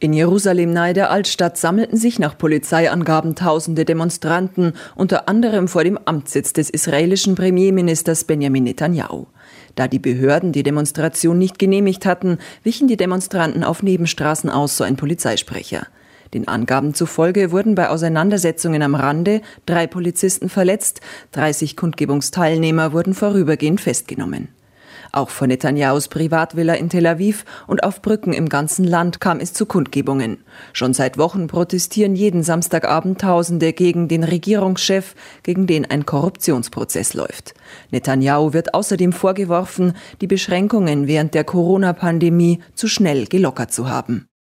In Jerusalem nahe der Altstadt sammelten sich nach Polizeiangaben tausende Demonstranten, unter anderem vor dem Amtssitz des israelischen Premierministers Benjamin Netanyahu. Da die Behörden die Demonstration nicht genehmigt hatten, wichen die Demonstranten auf Nebenstraßen aus, so ein Polizeisprecher. Den Angaben zufolge wurden bei Auseinandersetzungen am Rande 3 Polizisten verletzt, 30 Kundgebungsteilnehmer wurden vorübergehend festgenommen. Auch vor Netanyahus Privatvilla in Tel Aviv und auf Brücken im ganzen Land kam es zu Kundgebungen. Schon seit Wochen protestieren jeden Samstagabend Tausende gegen den Regierungschef, gegen den ein Korruptionsprozess läuft. Netanyahu wird außerdem vorgeworfen, die Beschränkungen während der Corona-Pandemie zu schnell gelockert zu haben.